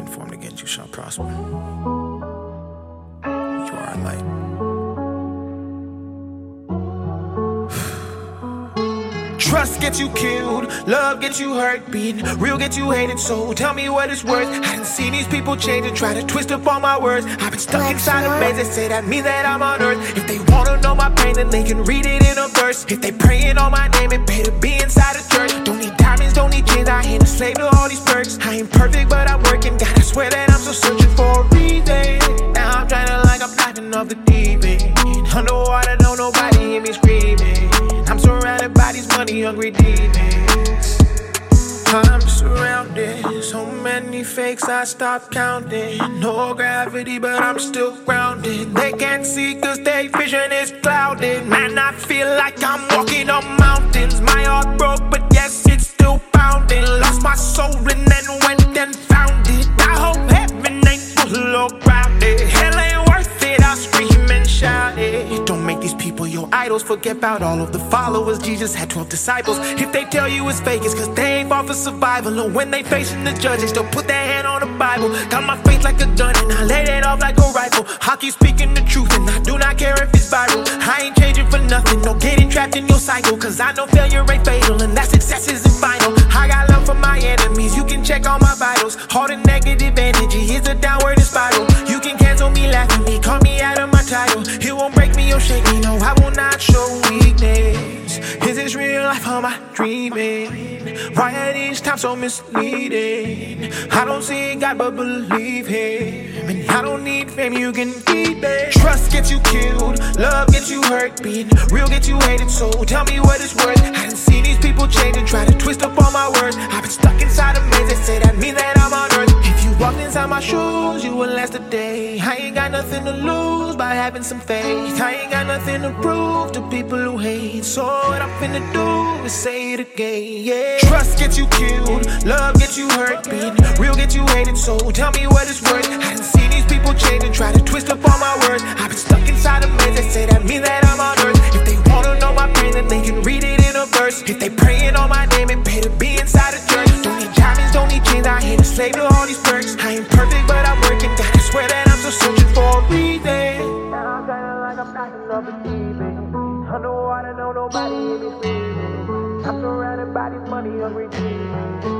weapon formed against you shall prosper. You are a light. Trust gets you killed, love gets you hurt, being real gets you hated, so tell me what it's worth. I done seen these people change and try to twist up all my words. I've been stuck inside a maze, they say that means that I'm on earth. If they wanna know my pain, then they can read it in a verse. If they praying on my name, it pay to be inside a church. Don't need diamonds, don't need chains, I ain't a slave to all these perks. I ain't perfect, but I'm working, God, I swear that I'm still searching for a reason. Now I'm trying to like I'm diving off the deep end. Underwater, don't nobody hear me screaming. I'm surrounded by these money-hungry demons. I'm surrounded, so many fakes I stopped counting. No gravity, but I'm still grounded. They can't see cause their vision is clouded. Man, I feel like I'm walking on mountains. My heart broke, but yes, it's still pounding. Lost my soul and then went and found it. I hope heaven ain't full or grounded. Hell ain't worth it, I'll scream and shout it. Don't make these people your idols. Forget about all of the followers. Jesus had 12 disciples. If they tell you it's fake, it's cause they ain't fought for survival. And when they facing the judge, they still put their hand on the Bible. Got my faith like a gun and I laid it off like a rifle. I keep speaking the truth and I do not care if it's viral. I ain't changing for nothing, no getting trapped in your cycle. Cause I know failure ain't fatal and that success isn't final. I got love for my enemies, you can check all my vitals. All the negative energy is a downward spiral. You can cancel me, laugh at me, call me out of my title. It won't break me or shake me, no, I will not show weakness. Is this real life or am I dreaming? Why are these times so misleading? I don't see God but believe Him. And I don't need fame, you can keep it. Trust gets you killed, love gets you hurt, being real gets you hated, so tell me what it's worth. I done seen these people change and try to twist up all my words. I've been stuck inside a maze, they say that means that I'm on earth. If you walked inside my shoes, you would last a day. I ain't got nothing to lose by having some faith. I ain't got nothing to prove to people who hate. So what I'm finna do is say it again, yeah. Trust gets you killed, love gets you hurt, being real gets you hated, so tell me what it's worth. I done seen these people change and try to twist up all my words. I've been stuck inside a maze, they say that means that I'm on earth. If they wanna know my pain, then they can read it in a verse. If they praying on my name, it pay to be inside a church. Don't need diamonds, don't need chains, I ain't a slave to all these perks. I ain't perfect, but I'm working, God, I swear that I'm still searching for a reason. Now I'm trying like I'm knocking off the deep end. Underwater, don't nobody hear me screaming. I'm surrounded by these money-hungry demons.